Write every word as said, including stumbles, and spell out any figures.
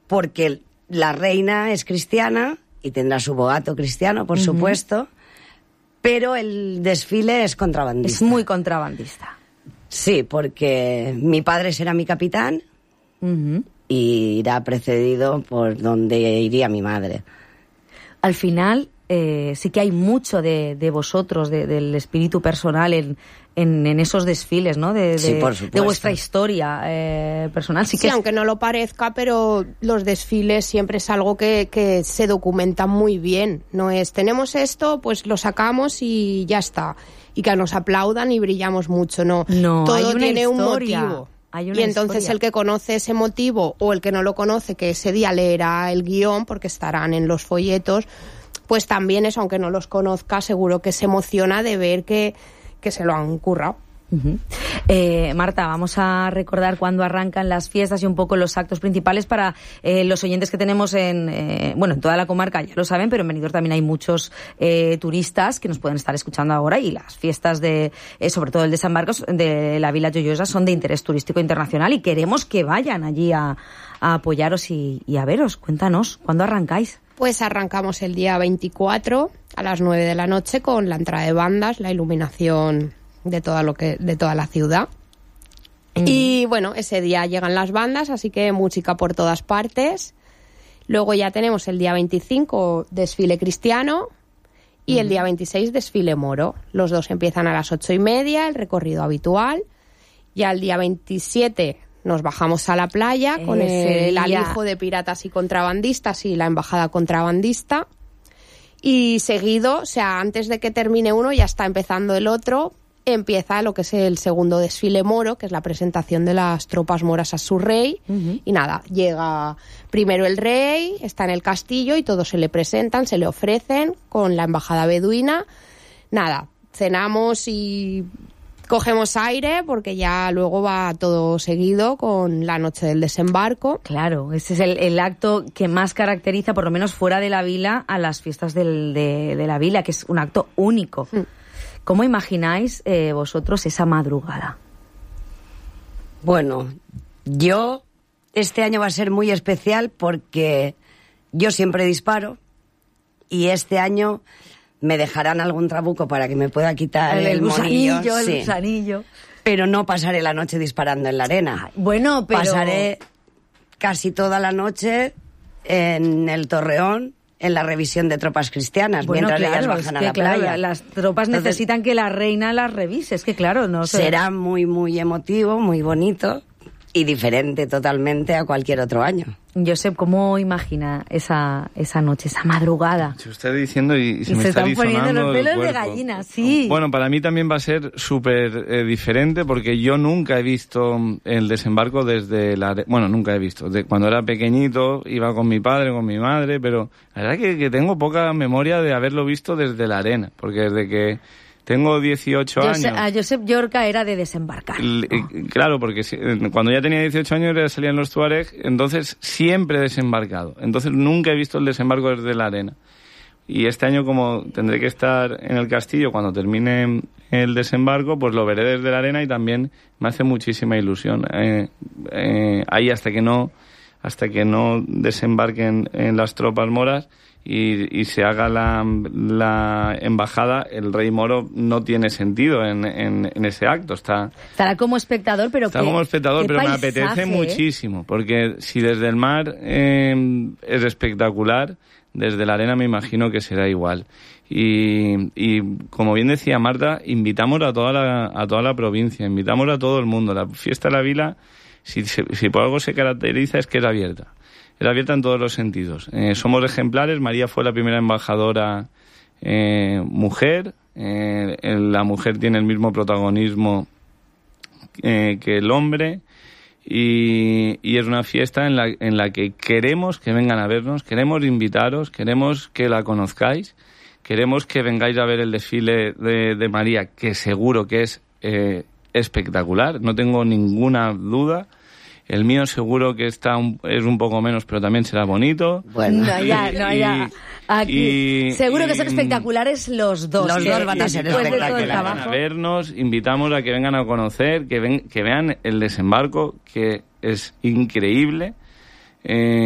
porque la reina es cristiana y tendrá su boato cristiano, por uh-huh. supuesto, pero el desfile es contrabandista. Es muy contrabandista. Sí, porque mi padre será mi capitán uh-huh. y irá precedido por donde iría mi madre. Al final, eh, sí que hay mucho de, de vosotros, de, del espíritu personal en, en, en esos desfiles, ¿no? De, de, sí, por supuesto. De vuestra historia eh, personal. Sí, sí que es... aunque no lo parezca, pero los desfiles siempre es algo que, que se documenta muy bien. No es, tenemos esto, pues lo sacamos y ya está. Y que nos aplaudan y brillamos mucho. No, no todo hay una tiene historia. un motivo. Hay una y entonces historia. El que conoce ese motivo o el que no lo conoce, que ese día leerá el guión, porque estarán en los folletos, pues también eso, aunque no los conozca, seguro que se emociona de ver que, que se lo han currado. Uh-huh. Eh, Marta, vamos a recordar cuándo arrancan las fiestas y un poco los actos principales para eh, los oyentes que tenemos en, eh, bueno, en toda la comarca, ya lo saben, pero en Benidorm también hay muchos eh, turistas que nos pueden estar escuchando ahora, y las fiestas de, eh, sobre todo el desembarco de la Vila Joiosa, son de interés turístico internacional y queremos que vayan allí a, a apoyaros y, y a veros. Cuéntanos, ¿cuándo arrancáis? Pues arrancamos el día veinticuatro a las nueve de la noche con la entrada de bandas, la iluminación de toda lo que de toda la ciudad. Mm. Y bueno, ese día llegan las bandas, así que música por todas partes. Luego ya tenemos el día veinticinco desfile cristiano y mm. el día veintiséis desfile moro. Los dos empiezan a las ocho y media, el recorrido habitual. Ya el día veintisiete nos bajamos a la playa con ese el día. alijo de piratas y contrabandistas y la embajada contrabandista. Y seguido, o sea, antes de que termine uno ya está empezando el otro. Empieza lo que es el segundo desfile moro, que es la presentación de las tropas moras a su rey. Uh-huh. Y nada, llega primero el rey, está en el castillo y todos se le presentan, se le ofrecen con la embajada beduina. Nada, cenamos y cogemos aire porque ya luego va todo seguido con la noche del desembarco. Claro, ese es el, el acto que más caracteriza, por lo menos fuera de la vila, a las fiestas del, de, de la vila, que es un acto único. Uh-huh. ¿Cómo imagináis eh, vosotros esa madrugada? Bueno, yo este año va a ser muy especial porque yo siempre disparo y este año me dejarán algún trabuco para que me pueda quitar el, el, el monillo, gusanillo, sí. el gusanillo. Pero no pasaré la noche disparando en la arena. Bueno, pero... Pasaré casi toda la noche en el Torreón, en la revisión de tropas cristianas, bueno, mientras claro, ellas bajan es a que, la claro, playa. Las tropas Entonces, necesitan que la reina las revise, es que claro, no sé. Será muy, muy emotivo, muy bonito y diferente totalmente a cualquier otro año. Josep, ¿cómo imagina esa esa noche, esa madrugada? Se está diciendo y, y se y me se está están poniendo los pelos el de gallina, sí. Bueno, para mí también va a ser súper eh, diferente porque yo nunca he visto el desembarco desde la... Bueno, nunca he visto. De, cuando era pequeñito iba con mi padre, con mi madre, pero la verdad que, que tengo poca memoria de haberlo visto desde la arena, porque desde que... Tengo dieciocho Josep, años. A Josep Llorca era de desembarcar. L- oh. Claro, porque si, cuando ya tenía dieciocho años ya salían los Tuareg, entonces siempre he desembarcado. Entonces nunca he visto el desembarco desde la arena. Y este año, como tendré que estar en el castillo cuando termine el desembarco, pues lo veré desde la arena y también me hace muchísima ilusión. Eh, eh, ahí hasta que no hasta que no desembarquen en las tropas moras y, y se haga la, la embajada, el rey moro no tiene sentido en, en, en ese acto. Está, Estará como espectador, pero Está qué, como espectador, qué pero paisaje, me apetece ¿eh? muchísimo, porque si desde el mar eh, es espectacular, desde la arena me imagino que será igual. Y, y como bien decía Marta, invitamos a toda la, a toda la provincia, invitamos a todo el mundo. La fiesta de la Vila, si, si por algo se caracteriza, es que es abierta. Es abierta en todos los sentidos. Eh, somos ejemplares. María fue la primera embajadora eh, mujer. Eh, la mujer tiene el mismo protagonismo eh, que el hombre. Y, y es una fiesta en la, en la que queremos que vengan a vernos, queremos invitaros, queremos que la conozcáis, queremos que vengáis a ver el desfile de, de María, que seguro que es eh, espectacular, no tengo ninguna duda. El mío seguro que está un, es un poco menos, pero también será bonito. Bueno, no, ya, no, ya. Aquí, y, seguro y, que son espectaculares los dos. Los que, dos van a ser espectaculares. Que vengan a vernos, invitamos a que vengan a conocer, que, ven, que vean el desembarco, que es increíble. Eh,